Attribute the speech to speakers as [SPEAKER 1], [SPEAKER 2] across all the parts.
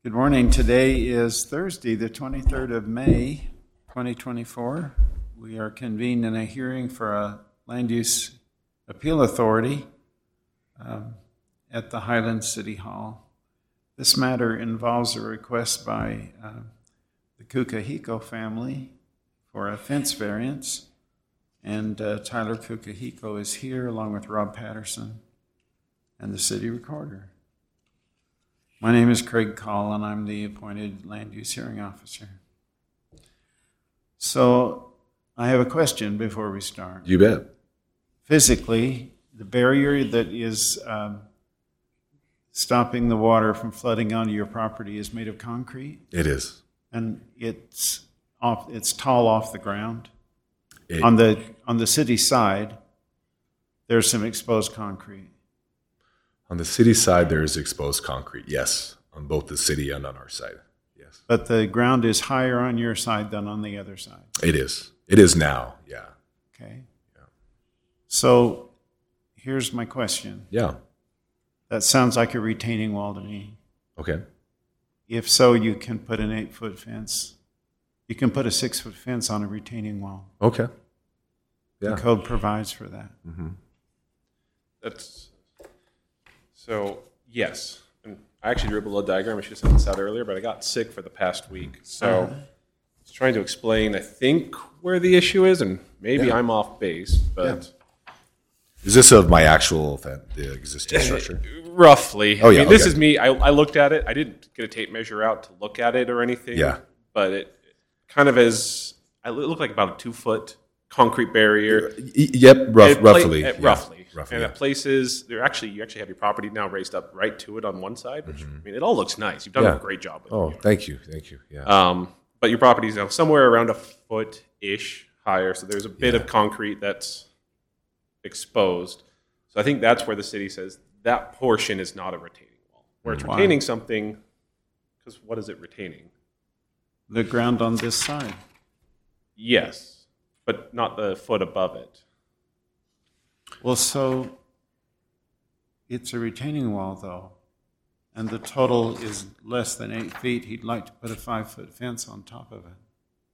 [SPEAKER 1] Good morning. Today is Thursday, the 23rd of May, 2024. We are convened in a hearing for a Land Use Appeal Authority at the Highlands City Hall. This matter involves a request by the Kukahiko family for a fence variance, and Tyler Kukahiko is here along with Rob Patterson and the city recorder. My name is Craig Call, and I'm the appointed Land Use Hearing Officer. So I have a question before we start.
[SPEAKER 2] You bet.
[SPEAKER 1] Physically, the barrier that is stopping the water from flooding onto your property is made of concrete?
[SPEAKER 2] It is.
[SPEAKER 1] And it's tall off the ground? On the city side, there's some exposed concrete.
[SPEAKER 2] On the city side, there is exposed concrete, yes, on both the city and on our side, yes.
[SPEAKER 1] But the ground is higher on your side than on the other side?
[SPEAKER 2] It is. It is now, yeah.
[SPEAKER 1] Okay.
[SPEAKER 2] Yeah.
[SPEAKER 1] So here's my question.
[SPEAKER 2] Yeah.
[SPEAKER 1] That sounds like a retaining wall to me.
[SPEAKER 2] Okay.
[SPEAKER 1] If so, you can put an 8-foot fence. You can put a 6-foot fence on a retaining wall.
[SPEAKER 2] Okay. Yeah.
[SPEAKER 1] The code provides for that.
[SPEAKER 2] Mm-hmm.
[SPEAKER 3] So, yes. And I actually drew up a little diagram. I should have sent this out earlier, but I got sick for the past week. So I was trying to explain, I think, where the issue is, and maybe I'm off base, but...
[SPEAKER 2] Is this of my actual the existing structure?
[SPEAKER 3] Roughly.
[SPEAKER 2] Oh, yeah.
[SPEAKER 3] I mean, this is me. I looked at it. I didn't get a tape measure out to look at it or anything.
[SPEAKER 2] Yeah.
[SPEAKER 3] But it kind of is... It looked like about a 2-foot concrete barrier.
[SPEAKER 2] Yep, roughly.
[SPEAKER 3] Roughly.
[SPEAKER 2] Roughly,
[SPEAKER 3] And
[SPEAKER 2] yeah.
[SPEAKER 3] at places, you actually have your property now raised up right to it on one side, which, I mean, it all looks nice. You've done a great job with it.
[SPEAKER 2] Oh, thank you. Yeah.
[SPEAKER 3] But your property is now somewhere around a foot-ish higher, so there's a bit of concrete that's exposed. So I think that's where the city says that portion is not a retaining wall. Where it's retaining something, because what is it retaining?
[SPEAKER 1] The ground on this side.
[SPEAKER 3] Yes, but not the foot above it.
[SPEAKER 1] Well, so it's a retaining wall, though, and the total is less than 8 feet. He'd like to put a 5-foot fence on top of it.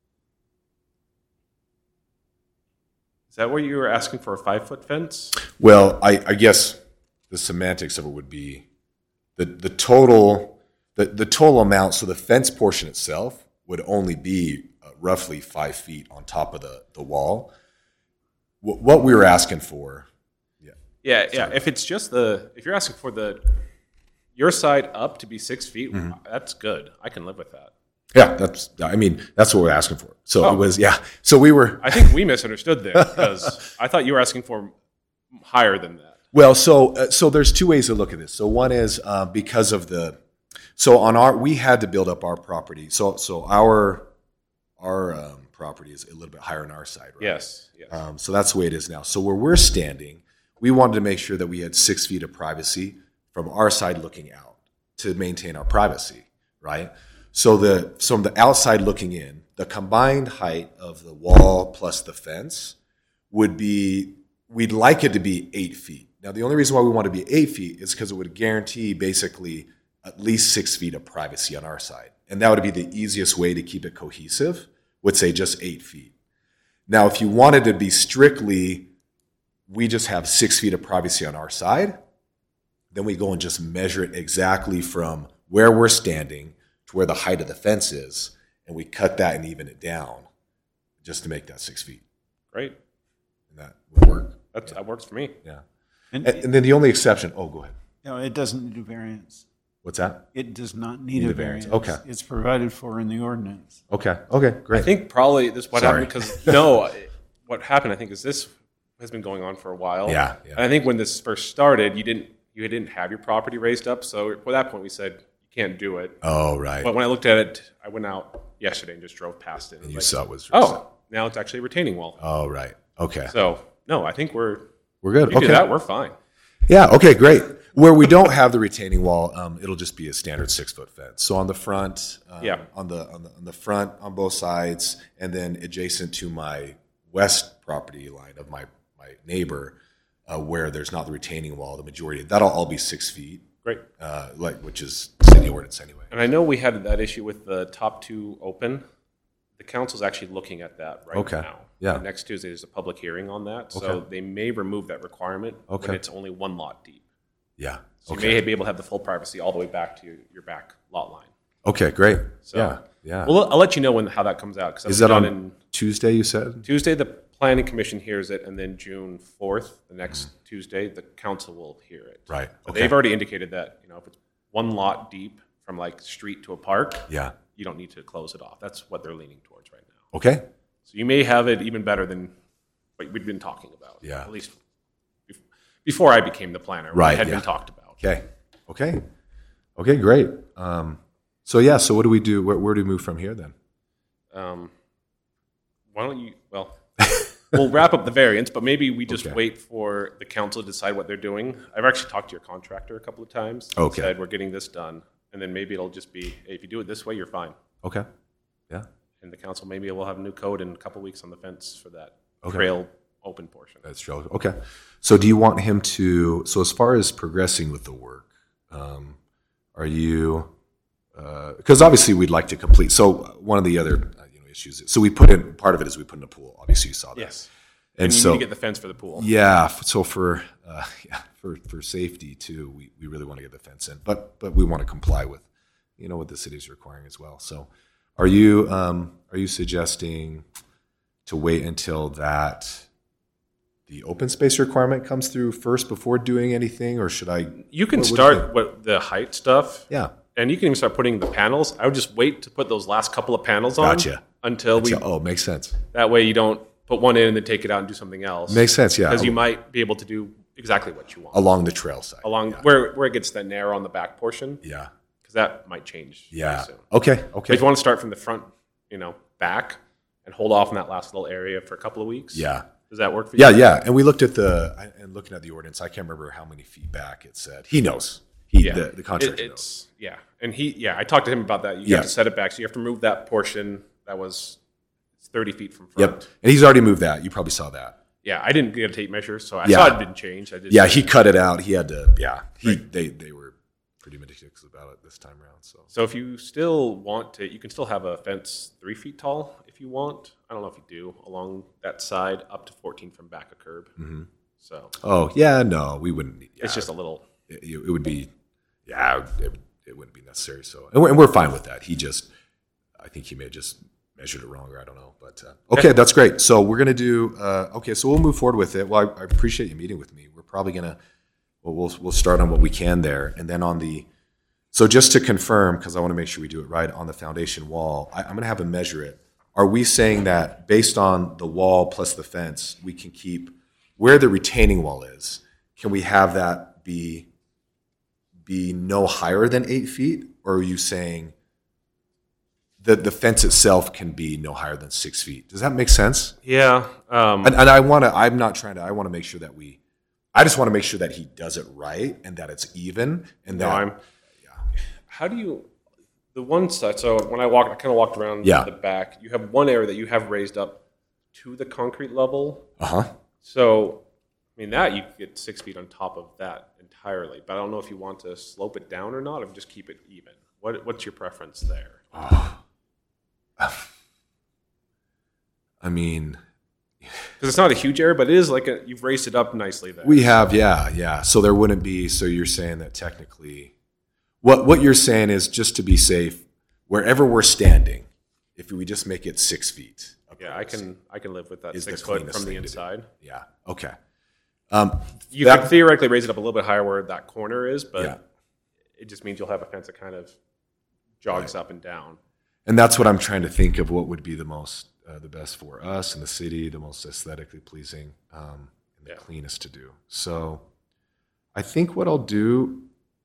[SPEAKER 3] Is that what you were asking for, a 5-foot fence?
[SPEAKER 2] Well, I guess the semantics of it would be the total amount. So the fence portion itself would only be roughly 5 feet on top of the wall. What we were asking for,
[SPEAKER 3] yeah. If it's just if you're asking for your side up to be 6 feet, that's good. I can live with that.
[SPEAKER 2] Yeah, that's what we're asking for. So it was, So we were.
[SPEAKER 3] I think we misunderstood there because I thought you were asking for higher than that.
[SPEAKER 2] Well, so there's two ways to look at this. So one is because of we had to build up our property. So our property is a little bit higher on our side, right?
[SPEAKER 3] Yes.
[SPEAKER 2] So that's the way it is now. So where we're standing, we wanted to make sure that we had 6 feet of privacy from our side looking out to maintain our privacy, right? So from the outside looking in, the combined height of the wall plus the fence we'd like it to be 8 feet. Now, the only reason why we want to be 8 feet is because it would guarantee basically at least 6 feet of privacy on our side. And that would be the easiest way to keep it cohesive, would say just 8 feet. Now, if you wanted to be strictly, we just have 6 feet of privacy on our side, then we go and just measure it exactly from where we're standing to where the height of the fence is, and we cut that and even it down just to make that 6 feet.
[SPEAKER 3] Great.
[SPEAKER 2] And that would work.
[SPEAKER 3] That works for me.
[SPEAKER 2] Yeah. And then the only exception, go ahead.
[SPEAKER 1] No, it doesn't need a variance.
[SPEAKER 2] What's that?
[SPEAKER 1] It does not need a variance.
[SPEAKER 2] Okay.
[SPEAKER 1] It's provided for in the ordinance.
[SPEAKER 2] Okay, great.
[SPEAKER 3] I think probably this what happened because what happened I think is this has been going on for a while.
[SPEAKER 2] Yeah.
[SPEAKER 3] And I think when this first started, you didn't have your property raised up, so at that point we said you can't do it.
[SPEAKER 2] Oh, right.
[SPEAKER 3] But when I looked at it, I went out yesterday and just drove past it.
[SPEAKER 2] And you saw it was...
[SPEAKER 3] now it's actually a retaining wall.
[SPEAKER 2] Oh, right. Okay.
[SPEAKER 3] So, no, I think we're
[SPEAKER 2] good.
[SPEAKER 3] You do that, we're fine.
[SPEAKER 2] Yeah, okay, great. Where we don't have the retaining wall, it'll just be a standard 6-foot fence. So on the front, on the front, on both sides, and then adjacent to my west property line of my neighbor, where there's not the retaining wall, the majority that'll all be 6 feet.
[SPEAKER 3] Great.
[SPEAKER 2] which is city ordinance anyway.
[SPEAKER 3] And I know we had that issue with the top two open. The council's actually looking at that right
[SPEAKER 2] Okay.
[SPEAKER 3] now.
[SPEAKER 2] Yeah.
[SPEAKER 3] Next Tuesday, there's a public hearing on that. So
[SPEAKER 2] Okay.
[SPEAKER 3] they may remove that requirement
[SPEAKER 2] Okay.
[SPEAKER 3] when it's only one lot deep.
[SPEAKER 2] Yeah.
[SPEAKER 3] So
[SPEAKER 2] Okay.
[SPEAKER 3] you may be able to have the full privacy all the way back to your back lot line.
[SPEAKER 2] Okay, great.
[SPEAKER 3] So,
[SPEAKER 2] yeah. Yeah.
[SPEAKER 3] Well, I'll let you know how that comes out. 'Cause
[SPEAKER 2] Is
[SPEAKER 3] that's
[SPEAKER 2] that on
[SPEAKER 3] done in
[SPEAKER 2] Tuesday, you said?
[SPEAKER 3] Tuesday, the planning commission hears it, and then June 4th, the next Tuesday, the council will hear it.
[SPEAKER 2] Right.
[SPEAKER 3] But
[SPEAKER 2] Okay.
[SPEAKER 3] they've already indicated that, if it's one lot deep from like street to a park,
[SPEAKER 2] Yeah.
[SPEAKER 3] you don't need to close it off. That's what they're leaning towards right now.
[SPEAKER 2] Okay.
[SPEAKER 3] So you may have it even better than what we'd been talking about.
[SPEAKER 2] Yeah.
[SPEAKER 3] At least before I became the planner,
[SPEAKER 2] Right,
[SPEAKER 3] what had
[SPEAKER 2] yeah.
[SPEAKER 3] been talked about.
[SPEAKER 2] Okay. Okay. Okay, great. So yeah, so what do we do? Where do we move from here then?
[SPEAKER 3] Why don't you, we'll wrap up the variance, but maybe we just
[SPEAKER 2] Okay.
[SPEAKER 3] wait for the council to decide what they're doing. I've actually talked to your contractor a couple of times. and
[SPEAKER 2] Okay.
[SPEAKER 3] Said, we're getting this done. And then maybe it'll just be, hey, if you do it this way, you're fine.
[SPEAKER 2] Okay. Yeah.
[SPEAKER 3] And the council maybe will have a new code in a couple of weeks on the fence for that
[SPEAKER 2] Okay.
[SPEAKER 3] trail open portion.
[SPEAKER 2] That's true. Okay. So do you want him to, so as far as progressing with the work, are you, because obviously we'd like to complete, so one of the other issues, so we put in, part of it is we put in a pool. Obviously you saw that.
[SPEAKER 3] Yes.
[SPEAKER 2] And
[SPEAKER 3] And you
[SPEAKER 2] so,
[SPEAKER 3] need to get the fence for the pool.
[SPEAKER 2] yeah, so for safety too, we really want to get the fence in, but we want to comply with, what the city's requiring as well. So are you suggesting to wait until the open space requirement comes through first before doing anything, or should I?
[SPEAKER 3] You can
[SPEAKER 2] what do you
[SPEAKER 3] start
[SPEAKER 2] think?
[SPEAKER 3] with the height stuff.
[SPEAKER 2] Yeah.
[SPEAKER 3] And you can even start putting the panels. I would just wait to put those last couple of panels on
[SPEAKER 2] Gotcha.
[SPEAKER 3] until we.
[SPEAKER 2] Oh, makes sense.
[SPEAKER 3] That way you don't put one in and then take it out and do something else.
[SPEAKER 2] Makes sense. Yeah.
[SPEAKER 3] Because you might be able to do exactly what you want
[SPEAKER 2] Along the trail side.
[SPEAKER 3] along where it gets that narrow on the back portion,
[SPEAKER 2] Yeah.
[SPEAKER 3] because that might change. very
[SPEAKER 2] Yeah.
[SPEAKER 3] soon.
[SPEAKER 2] Okay.
[SPEAKER 3] But
[SPEAKER 2] Okay.
[SPEAKER 3] if you want to start from the front, back, and hold off in that last little area for a couple of weeks.
[SPEAKER 2] Yeah.
[SPEAKER 3] Does that work for you?
[SPEAKER 2] Yeah. Yeah. And we looked at looking at the ordinance. I can't remember how many feet back it said. He knows. The contractor knows.
[SPEAKER 3] It's yeah, and I talked to him about that. You
[SPEAKER 2] Yeah.
[SPEAKER 3] have to set it back, so you have to remove that portion that was 30 feet from front.
[SPEAKER 2] Yep. And he's already moved that. You probably saw that.
[SPEAKER 3] Yeah, I didn't get a tape measure, so I
[SPEAKER 2] Yeah.
[SPEAKER 3] saw it didn't change. I just
[SPEAKER 2] Yeah. He cut it out. He had to. Yeah. They were pretty meticulous about it this time around.
[SPEAKER 3] So if you still want to, you can still have a fence 3 feet tall if you want. I don't know if you do along that side up to 14 from back of curb. Mm-hmm. So
[SPEAKER 2] Oh yeah. No, we wouldn't. Yeah,
[SPEAKER 3] it's just a little.
[SPEAKER 2] it would be. Yeah. It wouldn't be necessary. So and we're fine with that. I think he may have just measured it wrong, or I don't know. But okay, that's great. So we're gonna do. So we'll move forward with it. Well, I appreciate you meeting with me. We're probably gonna. Well, we'll start on what we can there, and then on the. So just to confirm, because I want to make sure we do it right on the foundation wall, I'm gonna have him measure it. Are we saying that based on the wall plus the fence, we can keep where the retaining wall is? Can we have that be no higher than 8 feet, or are you saying that the fence itself can be no higher than 6 feet? Does that make sense?
[SPEAKER 3] Yeah.
[SPEAKER 2] And I want to. I'm not trying to. I want to make sure that I just want to make sure that he does it right and that it's even. And that
[SPEAKER 3] How do you? The one side. So when I kind of walked around
[SPEAKER 2] Yeah.
[SPEAKER 3] the back. You have one area that you have raised up to the concrete level.
[SPEAKER 2] Uh-huh.
[SPEAKER 3] So, I mean, that you could get 6 feet on top of that entirely. But I don't know if you want to slope it down or not, or just keep it even. What's your preference there?
[SPEAKER 2] I mean,
[SPEAKER 3] Because it's not a huge area, but it is you've raised it up nicely there.
[SPEAKER 2] we have, yeah. So there wouldn't be. So you're saying that technically, what you're saying is just to be safe, wherever we're standing, if we just make it 6 feet.
[SPEAKER 3] Yeah, I can live with that
[SPEAKER 2] Is the
[SPEAKER 3] 6 foot
[SPEAKER 2] cleanest
[SPEAKER 3] from the
[SPEAKER 2] thing to do.
[SPEAKER 3] inside.
[SPEAKER 2] Yeah. Okay.
[SPEAKER 3] You
[SPEAKER 2] That-
[SPEAKER 3] could theoretically raise it up a little bit higher where that corner is, but
[SPEAKER 2] Yeah.
[SPEAKER 3] it just means you'll have a fence that kind of jogs up and down.
[SPEAKER 2] And that's what I'm trying to think of. What would be the best for us and the city, the most aesthetically pleasing, and the cleanest to do. So, I think what I'll do.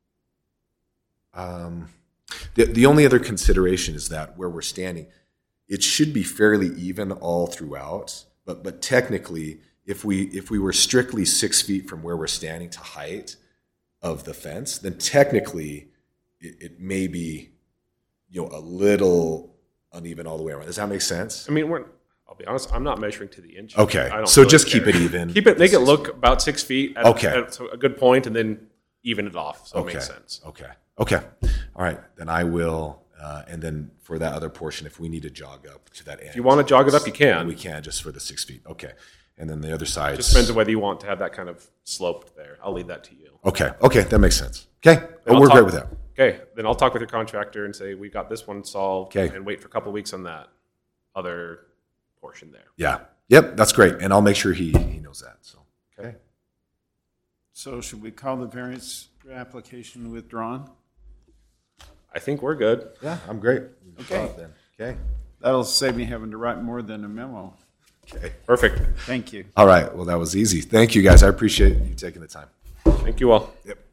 [SPEAKER 2] The only other consideration is that where we're standing, it should be fairly even all throughout. But technically, if we were strictly 6 feet from where we're standing to height of the fence, then technically it may be a little uneven all the way around. Does that make sense?
[SPEAKER 3] I mean, I'll be honest, I'm not measuring to the inch.
[SPEAKER 2] Okay,
[SPEAKER 3] I don't
[SPEAKER 2] so
[SPEAKER 3] really
[SPEAKER 2] just keep
[SPEAKER 3] care.
[SPEAKER 2] it even.
[SPEAKER 3] Make it look about 6 feet at,
[SPEAKER 2] Okay.
[SPEAKER 3] at a good point, and then even it off, so it makes sense.
[SPEAKER 2] Okay. Okay. All right. Then I will. And then for that other portion, if we need to jog up to that end,
[SPEAKER 3] If you want to jog it up, you can.
[SPEAKER 2] we can just for the 6 feet. Okay. And then the other side.
[SPEAKER 3] Just depends on whether you want to have that kind of sloped there. I'll leave that to you.
[SPEAKER 2] Okay. Okay. That makes sense. Okay.
[SPEAKER 3] I'll
[SPEAKER 2] We're
[SPEAKER 3] talk-
[SPEAKER 2] great with that.
[SPEAKER 3] Okay, then I'll talk with your contractor and say we got this one solved,
[SPEAKER 2] Okay.
[SPEAKER 3] and wait for a couple of weeks on that other portion there.
[SPEAKER 2] Yeah. Yep. That's great. And I'll make sure he knows that. So.
[SPEAKER 3] Okay.
[SPEAKER 1] So should we call the variance application withdrawn?
[SPEAKER 3] I think we're good.
[SPEAKER 2] Yeah. I'm great.
[SPEAKER 1] Okay.
[SPEAKER 2] Then. Okay.
[SPEAKER 1] That'll save me having to write more than a memo.
[SPEAKER 2] Okay.
[SPEAKER 3] Perfect.
[SPEAKER 1] Thank you.
[SPEAKER 2] All right. Well, that was easy. Thank you guys. I appreciate you taking the time.
[SPEAKER 3] Thank you all.
[SPEAKER 2] Yep.